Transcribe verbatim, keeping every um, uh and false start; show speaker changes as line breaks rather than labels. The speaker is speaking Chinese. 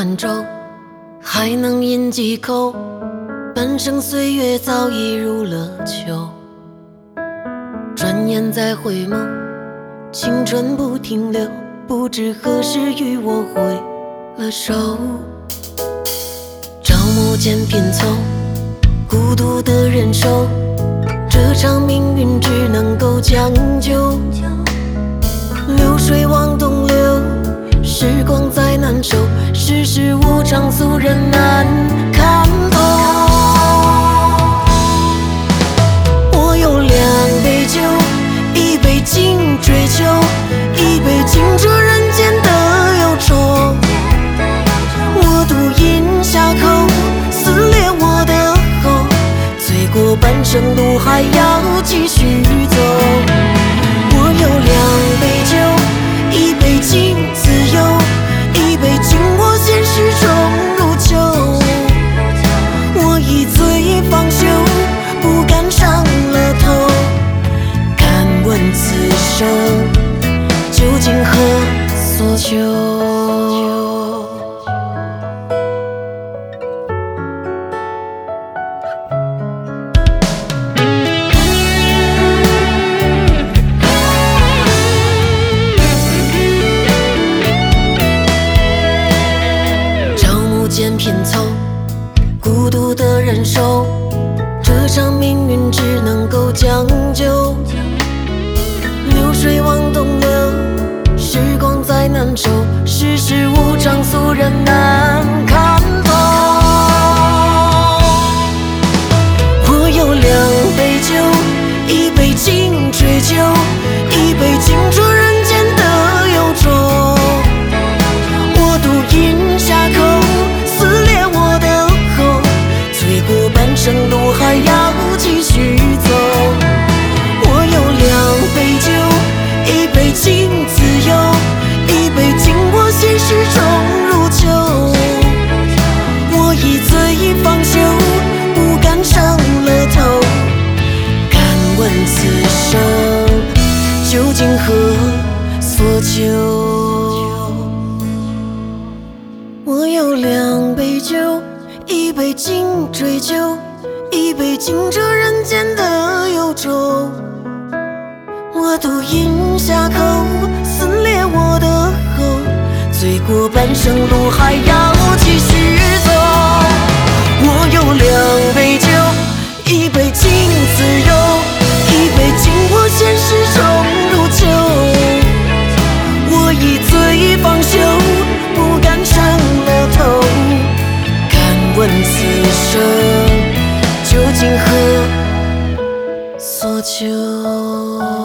难周，还能饮几口？半生岁月早已入了秋，转眼再回眸，青春不停留，不知何时与我挥了手。朝暮间拼凑，孤独的忍受，这场命运只能够将就。流水往东流，时光再难守，世事无常，俗人难看透。我有两杯酒，一杯敬追求，一杯敬这人间的忧愁。我独饮下口，撕裂我的喉，醉过半生路还要继续走。我有两杯酒，一杯敬自由，一杯敬我现实中如旧。我已醉方休，不敢上了头。敢问此生究竟何所求？间拼凑，孤独的忍受，这场命运只能够将就。流水往东流，时光再难守，世事无常，俗人难看透。我有两杯酒，一杯敬追求，一杯敬这人间的忧愁。我独饮下口，生路还要继续走。我有两杯酒，一杯敬自由，一杯敬我现实中如旧。我已醉方休，不敢上了头。敢问此生究竟何所求？我有两杯酒，一杯敬追求，一杯敬这人间的忧愁。我独饮下口，撕裂我的喉，醉过半生路还要继续走。我有两杯酒，一杯敬自由，一杯敬我现实中如旧。我已醉方休，不敢上了头。敢问此生究竟何所求？